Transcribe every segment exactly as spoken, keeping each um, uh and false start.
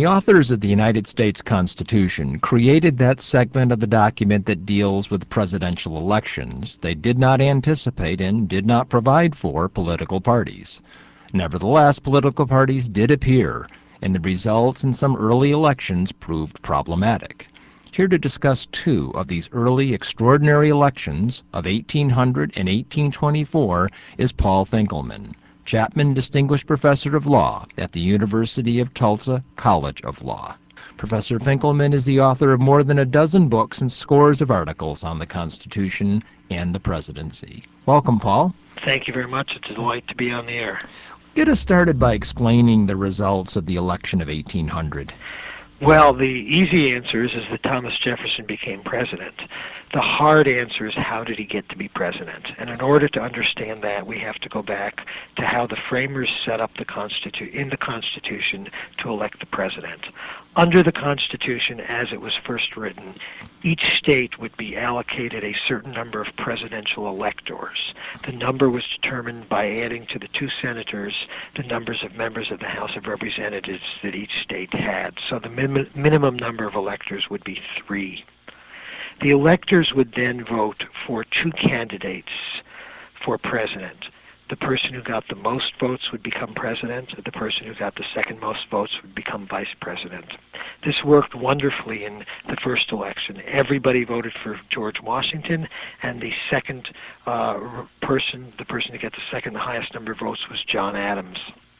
the authors of the United States Constitution created that segment of the document that deals with presidential elections, they did not anticipate and did not provide for political parties. Nevertheless, political parties did appear, and the results in some early elections proved problematic. Here to discuss two of these early extraordinary elections of eighteen hundred and eighteen twenty-four is Paul Finkelman, Chapman Distinguished Professor of Law at the University of Tulsa College of Law. Professor Finkelman is the author of more than a dozen books and scores of articles on the Constitution and the presidency. Welcome, Paul. Thank you very much. It's a delight to be on the air. Get us started by explaining the results of the election of eighteen hundred. Well, the easy answer is, is that Thomas Jefferson became president. The hard answer is, how did he get to be president? And in order to understand that, we have to go back to how the framers set up the Constitu- in the Constitution to elect the president. Under the Constitution, as it was first written, each state would be allocated a certain number of presidential electors. The number was determined by adding to the two senators the numbers of members of the House of Representatives that each state had. So the min- minimum number of electors would be three. The electors would then vote for two candidates for president. The person who got the most votes would become president. The person who got the second most votes would become vice president. This worked wonderfully in the first election. Everybody voted for George Washington, and the second uh, person, the person who got the second highest number of votes, was John Adams.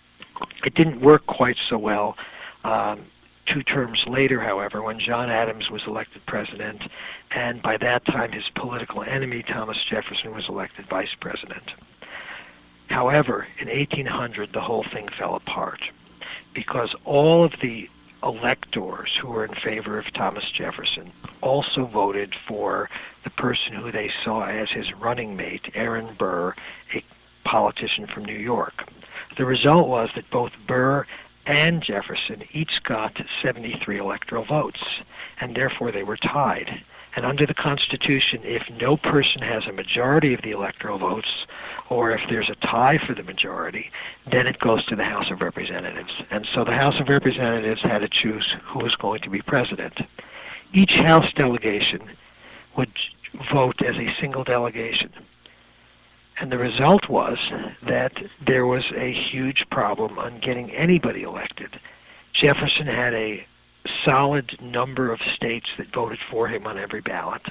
It didn't work quite so well. Um, Two terms later, however, when John Adams was elected president, and by that time his political enemy, Thomas Jefferson, was elected vice president. However, in eighteen hundred, the whole thing fell apart, because all of the electors who were in favor of Thomas Jefferson also voted for the person who they saw as his running mate, Aaron Burr, a politician from New York. The result was that both Burr and Jefferson each got seventy-three electoral votes, and therefore they were tied. And under the Constitution, if no person has a majority of the electoral votes, or if there's a tie for the majority, then it goes to the House of Representatives. And so the House of Representatives had to choose who was going to be president. Each House delegation would vote as a single delegation. And the result was that there was a huge problem on getting anybody elected. Jefferson had a solid number of states that voted for him on every ballot.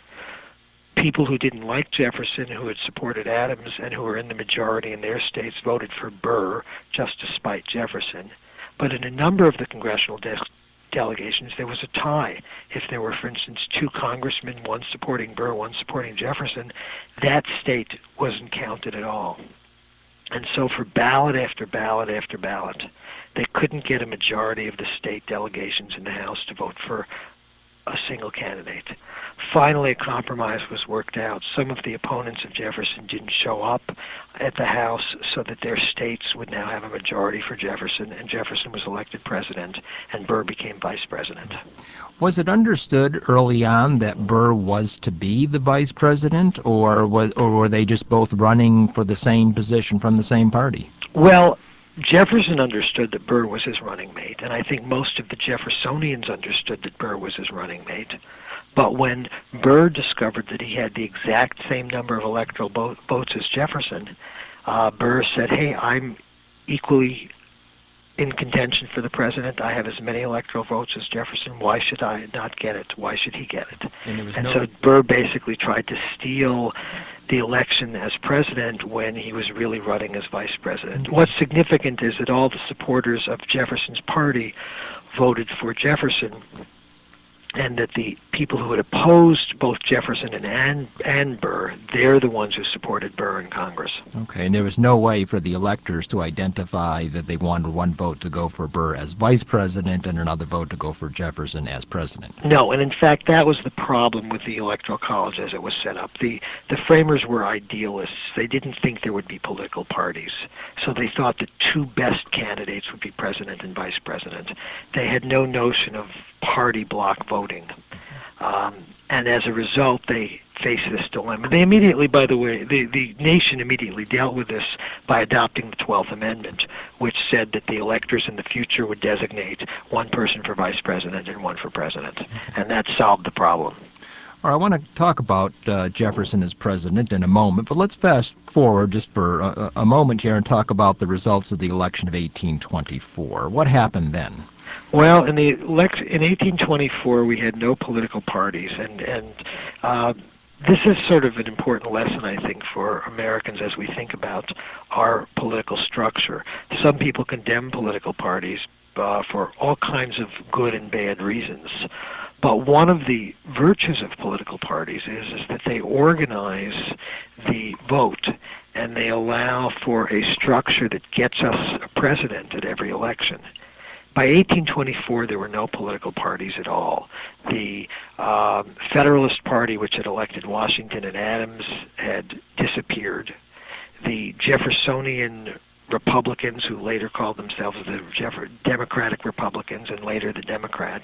People who didn't like Jefferson, who had supported Adams, and who were in the majority in their states voted for Burr just to spite Jefferson. But in a number of the congressional de- delegations, there was a tie. If there were, for instance, two congressmen, one supporting Burr, one supporting Jefferson, that state wasn't counted at all. And so for ballot after ballot after ballot, they couldn't get a majority of the state delegations in the House to vote for a single candidate. Finally, a compromise was worked out. Some of the opponents of Jefferson didn't show up at the House, so that their states would now have a majority for Jefferson, and Jefferson was elected president, and Burr became vice president. Was it understood early on that Burr was to be the vice president, or was, or were they just both running for the same position from the same party? Well, Jefferson understood that Burr was his running mate, and I think most of the Jeffersonians understood that Burr was his running mate. But when Burr discovered that he had the exact same number of electoral bo- votes as Jefferson, uh, Burr said, hey, I'm equally in contention for the president. I have as many electoral votes as Jefferson. Why should I not get it? Why should he get it? And, was and no... so Burr basically tried to steal the election as president when he was really running as vice president. Okay. What's significant is that all the supporters of Jefferson's party voted for Jefferson, and that the people who had opposed both Jefferson and, and and Burr, they're the ones who supported Burr in Congress. Okay, and there was no way for the electors to identify that they wanted one vote to go for Burr as vice president and another vote to go for Jefferson as president. No, and in fact that was the problem with the Electoral College as it was set up. The, the framers were idealists. They didn't think there would be political parties, so they thought the two best candidates would be president and vice president. They had no notion of party block voting. Um, and as a result, they face this dilemma. They immediately, by the way, the, the nation immediately dealt with this by adopting the twelfth Amendment, which said that the electors in the future would designate one person for vice president and one for president, and that solved the problem. All right, I want to talk about uh, Jefferson as president in a moment, but let's fast forward just for a, a moment here and talk about the results of the election of eighteen twenty-four. What happened then? Well, in the elect in eighteen twenty-four, we had no political parties, and and uh, this is sort of an important lesson, I think, for Americans as we think about our political structure. Some people condemn political parties uh, for all kinds of good and bad reasons. But one of the virtues of political parties is, is that they organize the vote and they allow for a structure that gets us a president at every election. By eighteen twenty-four, there were no political parties at all. The um, Federalist Party, which had elected Washington and Adams, had disappeared. The Jeffersonian Republicans, who later called themselves the Jeff- Democratic Republicans and later the Democrats,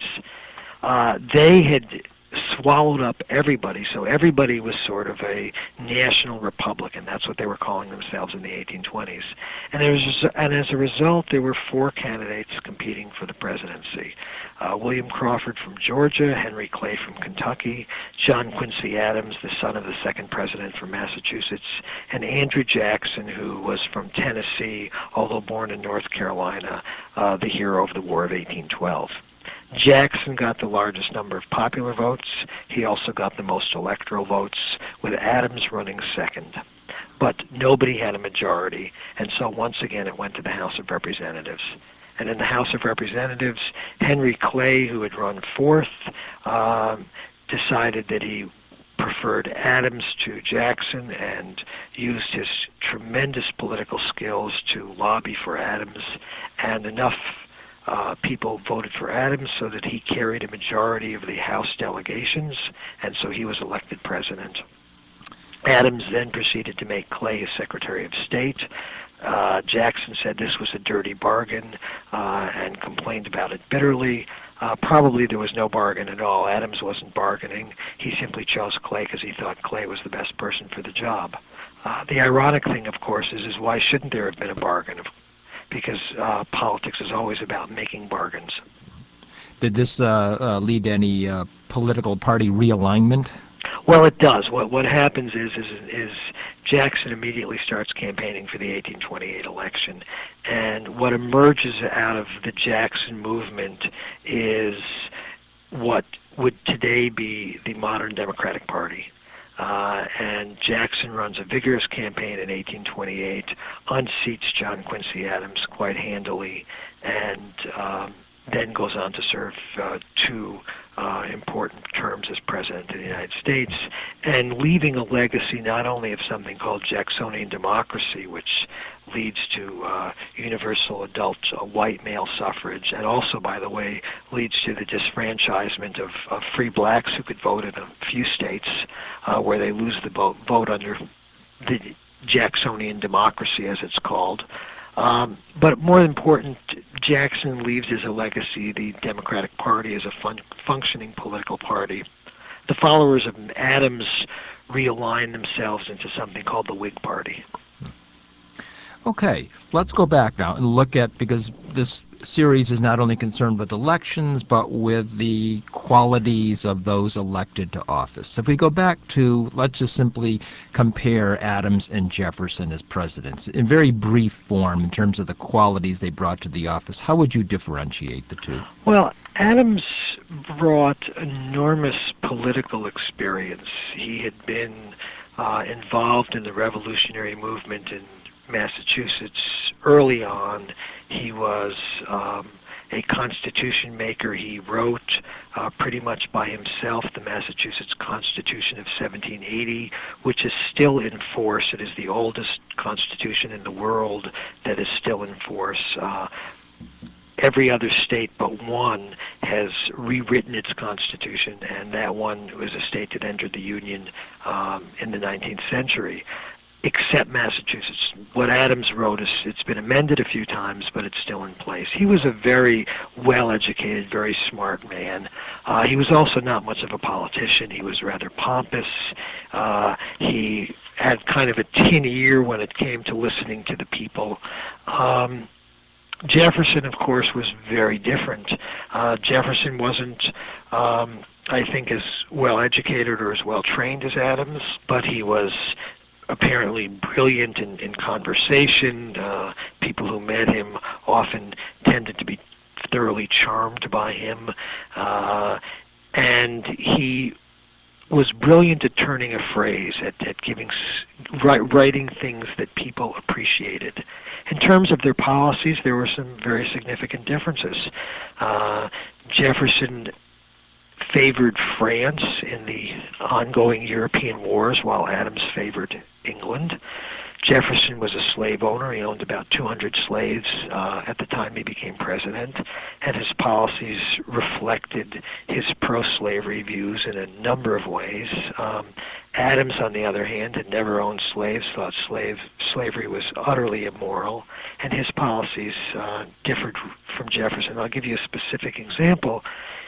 Uh, they had swallowed up everybody, so everybody was sort of a national Republican. That's what they were calling themselves in the eighteen twenties. And, there was, and as a result, there were four candidates competing for the presidency. Uh, William Crawford from Georgia, Henry Clay from Kentucky, John Quincy Adams, the son of the second president from Massachusetts, and Andrew Jackson, who was from Tennessee, although born in North Carolina, uh, the hero of the War of eighteen twelve. Jackson got the largest number of popular votes. He also got the most electoral votes, with Adams running second. But nobody had a majority, and so once again it went to the House of Representatives. And in the House of Representatives, Henry Clay, who had run fourth, um, decided that he preferred Adams to Jackson and used his tremendous political skills to lobby for Adams, and enough Uh, people voted for Adams so that he carried a majority of the House delegations, and so he was elected president. Adams then proceeded to make Clay his Secretary of State. Uh, Jackson said this was a dirty bargain uh, and complained about it bitterly. Uh, probably there was no bargain at all. Adams wasn't bargaining. He simply chose Clay because he thought Clay was the best person for the job. Uh, the ironic thing, of course, is, is why shouldn't there have been a bargain? Because uh, politics is always about making bargains. Did this uh, uh, lead to any uh, political party realignment? Well, it does. What what happens is, is is Jackson immediately starts campaigning for the eighteen twenty-eight election, and what emerges out of the Jackson movement is what would today be the modern Democratic Party. Uh, and Jackson runs a vigorous campaign in eighteen twenty-eight, unseats John Quincy Adams quite handily, and um, then goes on to serve uh, two uh, important terms as President of the United States, and leaving a legacy not only of something called Jacksonian democracy, which leads to uh, universal adult uh, white male suffrage, and also, by the way, leads to the disfranchisement of, of free blacks who could vote in a few states uh, where they lose the vote, vote under the Jacksonian democracy, as it's called. Um, but more important, Jackson leaves as a legacy the Democratic Party as a fun- functioning political party. The followers of Adams realign themselves into something called the Whig Party. Okay, let's go back now and look at, because this series is not only concerned with elections, but with the qualities of those elected to office. So if we go back to, let's just simply compare Adams and Jefferson as presidents, in very brief form in terms of the qualities they brought to the office, how would you differentiate the two? Well, Adams brought enormous political experience. He had been uh, involved in the revolutionary movement in Massachusetts early on. He was um, a constitution maker. He wrote uh, pretty much by himself the Massachusetts Constitution of seventeen eighty, which is still in force. It is the oldest constitution in the world that is still in force. Uh, every other state but one has rewritten its constitution, and that one was a state that entered the Union um, in the nineteenth century. except Massachusetts. What Adams wrote is, it's been amended a few times, but it's still in place. He was a very well-educated, very smart man. Uh, he was also not much of a politician. He was rather pompous. Uh, he had kind of a tin ear when it came to listening to the people. Um, Jefferson, of course, was very different. Uh, Jefferson wasn't, um, I think, as well educated or as well trained as Adams, but he was apparently brilliant in, in conversation. Uh, people who met him often tended to be thoroughly charmed by him. Uh, and he was brilliant at turning a phrase, at, at giving, writing things that people appreciated. In terms of their policies, there were some very significant differences. Uh, Jefferson favored France in the ongoing European wars, while Adams favored England. Jefferson was a slave owner. He owned about two hundred slaves uh, at the time he became president, and his policies reflected his pro-slavery views in a number of ways. Um, Adams, on the other hand, had never owned slaves, thought slave slavery was utterly immoral, and his policies uh, differed from Jefferson. I'll give you a specific example.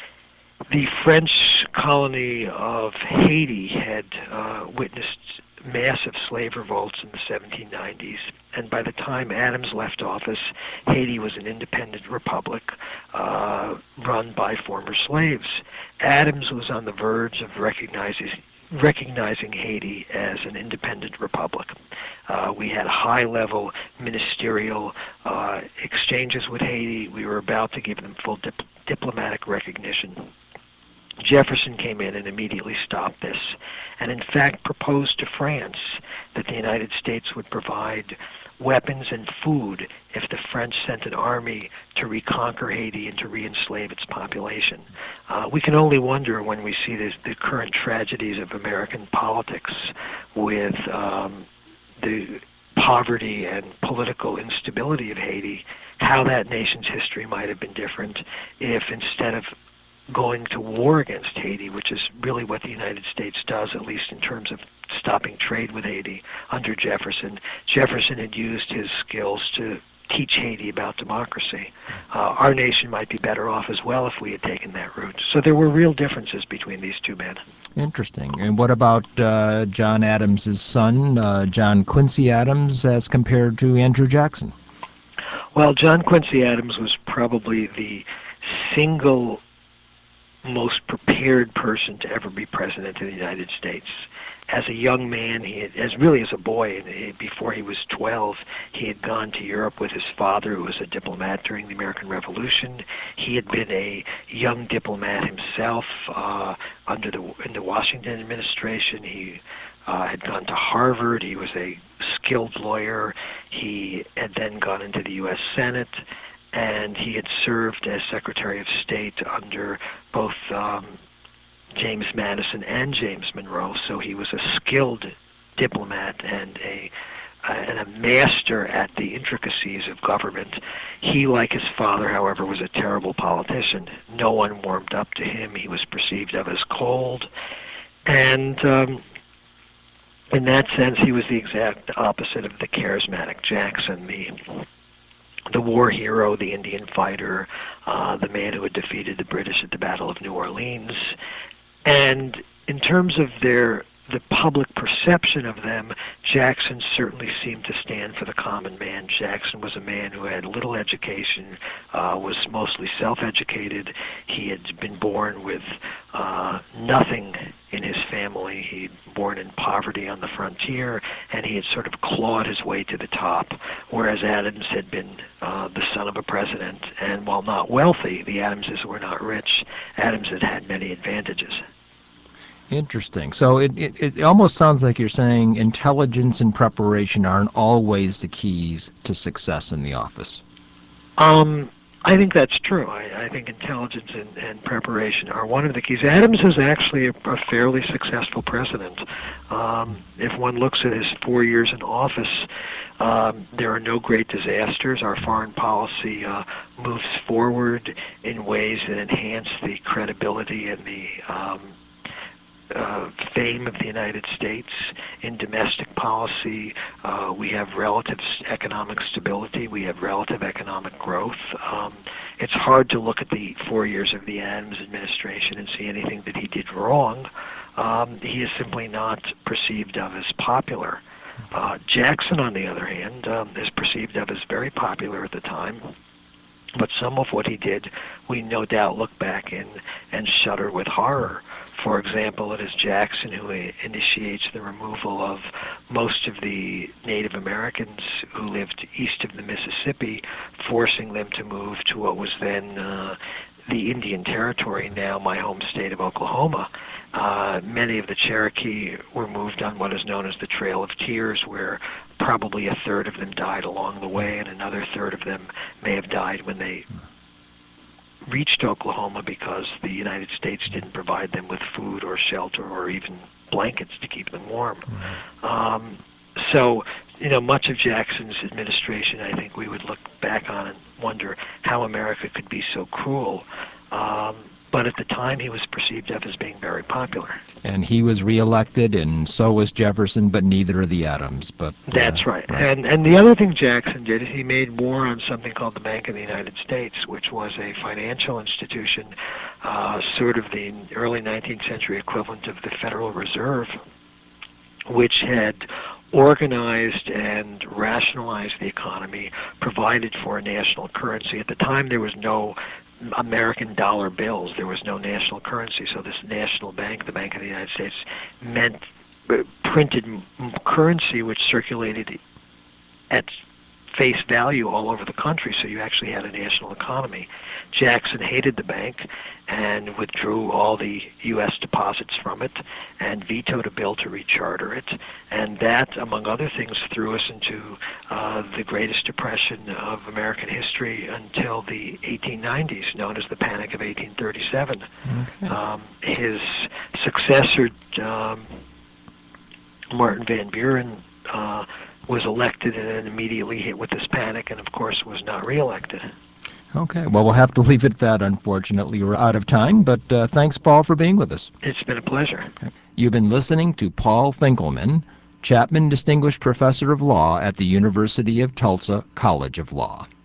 The French colony of Haiti had uh, witnessed massive slave revolts in the seventeen nineties, and by the time Adams left office, Haiti was an independent republic uh, run by former slaves. Adams was on the verge of recognizing recognizing Haiti as an independent republic. Uh, we had high-level ministerial uh, exchanges with Haiti. We were about to give them full dip- diplomatic recognition. Jefferson came in and immediately stopped this, and in fact proposed to France that the United States would provide weapons and food if the French sent an army to reconquer Haiti and to re-enslave its population. Uh, we can only wonder when we see this, the current tragedies of American politics with um, the poverty and political instability of Haiti, how that nation's history might have been different if instead of going to war against Haiti, which is really what the United States does, at least in terms of stopping trade with Haiti under Jefferson. Jefferson had used his skills to teach Haiti about democracy. Uh, our nation might be better off as well if we had taken that route. So there were real differences between these two men. Interesting. And what about uh, John Adams' son, uh, John Quincy Adams, as compared to Andrew Jackson? Well, John Quincy Adams was probably the single most prepared person to ever be president of the United States. As a young man, he had, as really as a boy, before he was twelve, he had gone to Europe with his father, who was a diplomat during the American Revolution. He had been a young diplomat himself uh, under the in the Washington administration. He uh, had gone to Harvard. He was a skilled lawyer. He had then gone into the U S Senate, and he had served as Secretary of State under both um, James Madison and James Monroe, so he was a skilled diplomat and a uh, and a master at the intricacies of government. He, like his father, however, was a terrible politician. No one warmed up to him. He was perceived of as cold, and um, in that sense, he was the exact opposite of the charismatic Jackson, the the war hero, the Indian fighter, uh, the man who had defeated the British at the Battle of New Orleans. And in terms of their the public perception of them, Jackson certainly seemed to stand for the common man. Jackson was a man who had little education, uh, was mostly self-educated. He had been born with uh, nothing in his family. He'd born in poverty on the frontier, and he had sort of clawed his way to the top, whereas Adams had been uh, the son of a president. And while not wealthy, the Adamses were not rich. Adams had had many advantages. Interesting. So it, it, it almost sounds like you're saying intelligence and preparation aren't always the keys to success in the office. Um, I think that's true. I, I think intelligence and, and preparation are one of the keys. Adams is actually a, a fairly successful president. Um, if one looks at his four years in office, um, there are no great disasters. Our foreign policy uh, moves forward in ways that enhance the credibility and the um, uh, fame of the United States in domestic policy. Uh, we have relative economic stability. We have relative economic growth. Um, it's hard to look at the four years of the Adams administration and see anything that he did wrong. Um, he is simply not perceived of as popular. Uh, Jackson, on the other hand, um, is perceived of as very popular at the time. But some of what he did, we no doubt look back in and shudder with horror. For example, it is Jackson who initiates the removal of most of the Native Americans who lived east of the Mississippi, forcing them to move to what was then uh, the Indian Territory, now my home state of Oklahoma. Uh, many of the Cherokee were moved on what is known as the Trail of Tears, where probably a third of them died along the way, and another third of them may have died when they reached Oklahoma because the United States didn't provide them with food or shelter or even blankets to keep them warm. Um, so, you know, much of Jackson's administration, I think we would look back on and wonder how America could be so cruel. Um, but at the time, he was perceived of as being very popular. And he was reelected, and so was Jefferson, but neither of the Adams. But uh, That's right. right. And and the other thing Jackson did is he made war on something called the Bank of the United States, which was a financial institution, uh, sort of the early nineteenth century equivalent of the Federal Reserve, which had organized and rationalized the economy, provided for a national currency. At the time, there was no American dollar bills. There was no national currency. So this national bank, the Bank of the United States, meant uh, printed m- currency which circulated at face value all over the country, so you actually had a national economy. Jackson hated the bank and withdrew all the U S deposits from it and vetoed a bill to recharter it. And that, among other things, threw us into uh, the greatest depression of American history until the eighteen nineties, known as the Panic of eighteen thirty-seven. Okay. Um, his successor, um, Martin Van Buren, uh, was elected and then immediately hit with this panic and, of course, was not reelected. Okay. Well, we'll have to leave it at that, unfortunately. We're out of time, but uh, thanks, Paul, for being with us. It's been a pleasure. Okay. You've been listening to Paul Finkelman, Chapman Distinguished Professor of Law at the University of Tulsa College of Law.